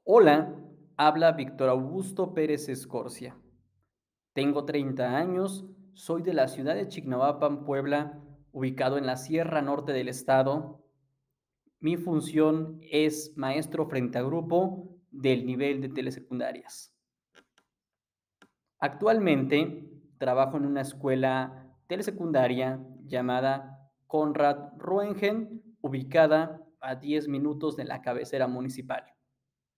Hola, habla Víctor Augusto Pérez Escorcia. Tengo 30 años, soy de la ciudad de Chignahuapan, Puebla, ubicado en la Sierra Norte del estado. Mi función es maestro frente a grupo del nivel de telesecundarias. Actualmente trabajo en una escuela telesecundaria llamada Konrad Ruengen, ubicada a 10 minutos de la cabecera municipal.